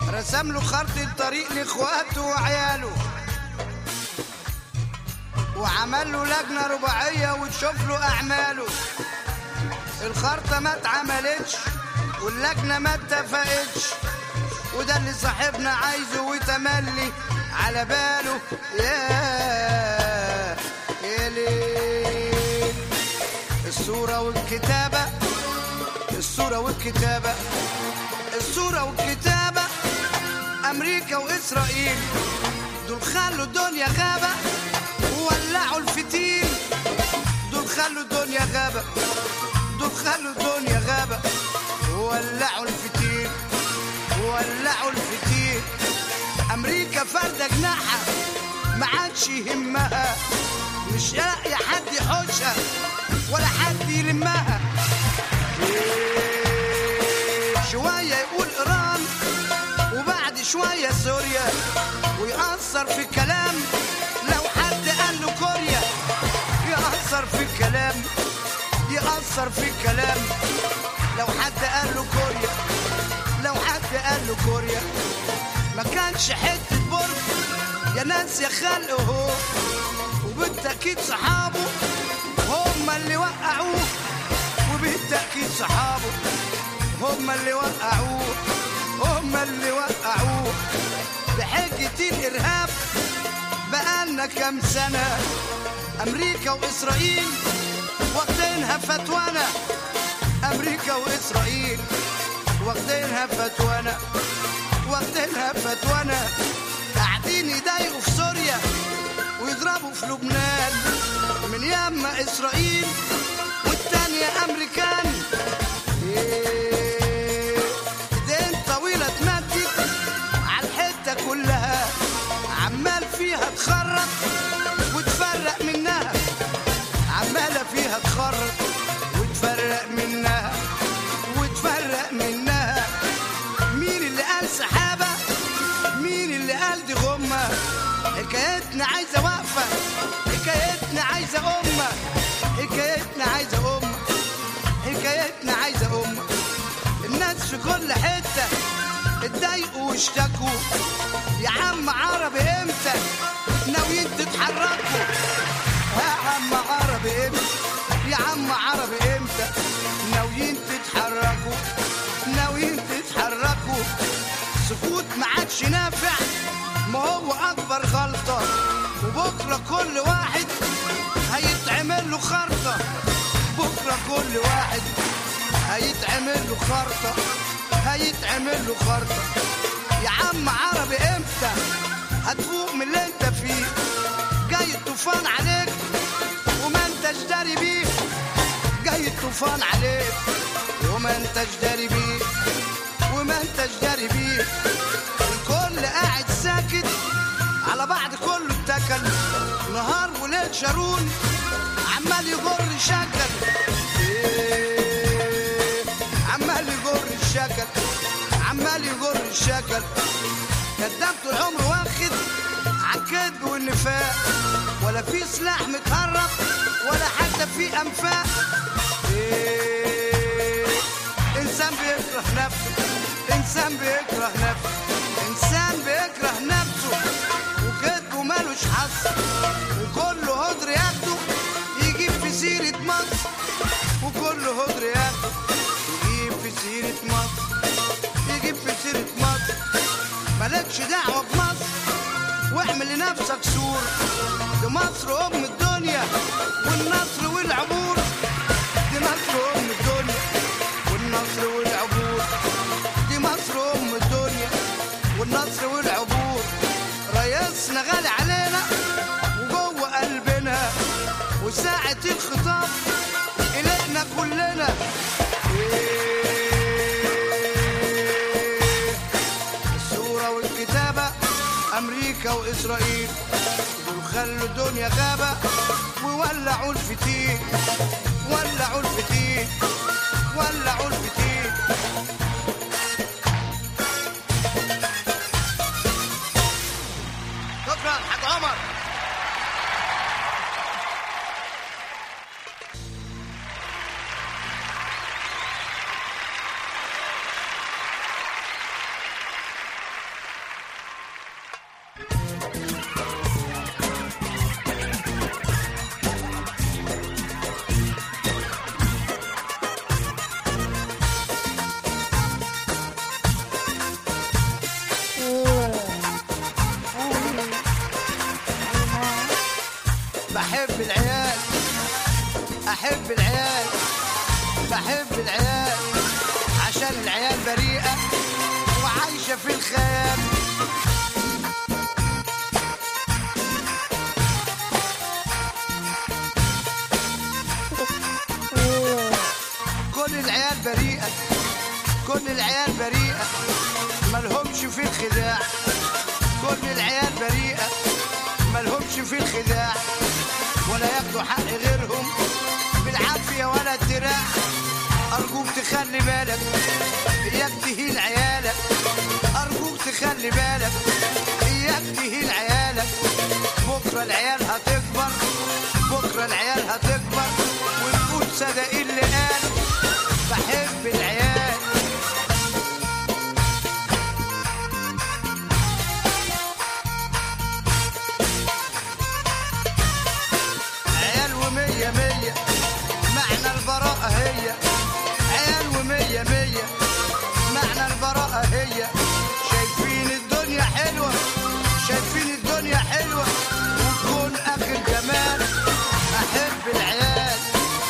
رسم له خرطة طريق لاخواته وعياله، وعمل له لجنة رباعية وتشوف له أعماله. الخرطة ما اتعملتش واللجنة ما اتفقتش، وده اللي صاحبنا عايزه وتملي على باله. يا ليل الصورة والكتابة، الصورة والكتابة، الصورة والكتابة. أمريكا وإسرائيل دول خلوا الدنيا غابة وولعوا الفتيل. دول خلوا الدنيا غابة، دول خلوا الدنيا غابة وولعوا الفتيل، وولعوا الفتيل. أمريكا فردة جناحها ما عادش يهمها، مش لاقي حد يحوشها ولا حد يلمها. شوية يقول إيران وبعد شوية سوريا، ويأثر في الكلام لو حد قال له كوريا. يأثر في الكلام، يأثر في الكلام لو حد قال له كوريا، لو حد قال له كوريا. ما كانش حتة برج يا ناس يا خلق هو، وبالتأكيد صحابه هم اللي وقعوه، وبالتأكيد صحابه هم اللي وقعوه، هم اللي وقعوه. بحجة الإرهاب بقالنا كام سنة أمريكا وإسرائيل واخدينها فتوانا. أمريكا وإسرائيل واخدينها فتوانا، واخدينها فتوانا. قاعدين يضايقوا في سوريا ويضربوا في لبنان، من ياما إسرائيل والتانية أمريكان. ايدين طويلة تمدد على الحتة كلها، عمال فيها تخرط وتفرق منها، عمالة فيها تخرط وتفرق منها، وتفرق منها. مين اللي قال سحابة؟ مين اللي قال دي غمة؟ حكايتنا عايزة وقفة، حكايتنا عايزة أمة، حكايتنا عايزة أمة، حكايتنا عايزة أمة. الناس في كل حتة اتضايقوا واشتكوا. يا عم عربي امتى ناويين تتحركوا؟ يا عم عربي امتى، يا عم عربي امتى ناويين تتحركوا؟ ناويين تتحركوا. سكوت ما عادش نافع، ما هو أكبر غلطة، وبكرة كل واحد هيتعمل له خرطة. بكرة كل واحد هيتعمل له خرطة، هيتعمل له خرطة. يا عم عربي امتى هتفوق من اللي انت فيه؟ جاي الطوفان عليك وما انتش داري بيه، جاي الطوفان عليك وما انتش داري بيه، وما انتش داري بيه. الكل قاعد ساكت على بعض، كله اتكل نهار وليل. شارون عمال يجر شكل، عمال يجر الشكل، عمال يجر الشكل. كداب طول عمره واخد عالكذب والنفاق، ولا في سلاح متهرب ولا حتى في انفاق. انسان بيكره نفسه، انسان بيكره نفسه، انسان بيكره نفسه. وكذبه مالوش حظ، وكله هدر ياخده يجيب في سيرة مصر، وكله هدر ياخده يجيب في سيرة مصر، يجيب في سيرة مصر. مالكش دعوة بمصر واعمل لنفسك سور. دي مصر أم الدنيا والنصر والعبور، دي مصر أم الدنيا والنصر والعبور، دي مصر أم الدنيا والنصر والعبور. ريسنا غالي علينا وجوه قلبنا، وساعة الخطاب إلينا كلنا. الصورة والكتابة أمريكا وإسرائيل دول خلوا الدنيا غابة وولعوا الفتيل، ولعوا الفتيل، ولعوا الفتيل. شكرا حاج عمر. كل العيال بريئة، كل العيال بريئة ملهمش في الخداع، كل العيال بريئة ملهمش في الخداع، ولا ياخدوا حق غيرهم بالعافية ولا الدراع. أرجوك تخلي بالك إياك تهين عيالك، أرجوك تخلي بالك إياك تهين عيالك. بكرة العيال هتكبر، بكرة العيال هتكبر ونقول صدق اللي قال بحب العيال. عيال ومية مية معنى البراءة هي، عيال ومية مية معنى البراءة هي. شايفين الدنيا حلوة، شايفين الدنيا حلوة وتكون آخر جمال. أحب العيال.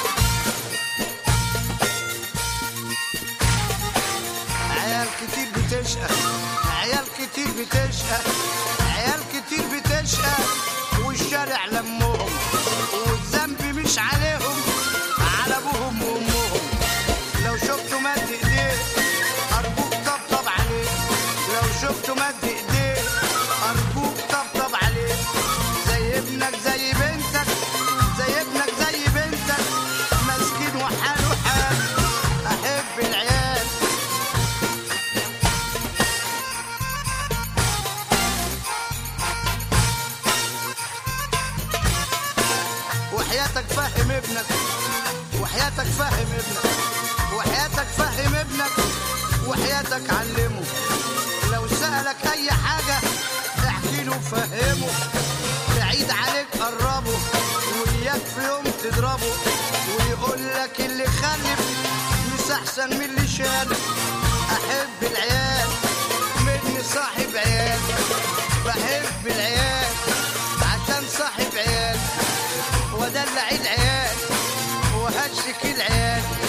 عيال كتير بتشقى، عيال كتير بتشقى، عيال كتير بتشقى والشارع لمهم، والذنب مش عليهم على ابوهم وامهم. لو شفتوا مد ايديه ارجوك طبطب عليه، لو شفتوا مد ايديه ارجوك طبطب عليه. زي ابنك زي بنتك، زي ابنك زي بنتك مسكين وحاله حال. احب العيال. وحياتك فهم ابنك، وحياتك فهم ابنك، وحياتك فهم ابنك، وحياتك علمه. لو سألك أي حاجة احكي له فهمه. بعيد عليك قربه وإياك في يوم تضربه، ويقول لك اللي خلف مش أحسن من اللي شالف. أحب العيال مني صاحب عيال، بحب العيال عشان صاحب عيال، ودلع العيال وهشك العيال.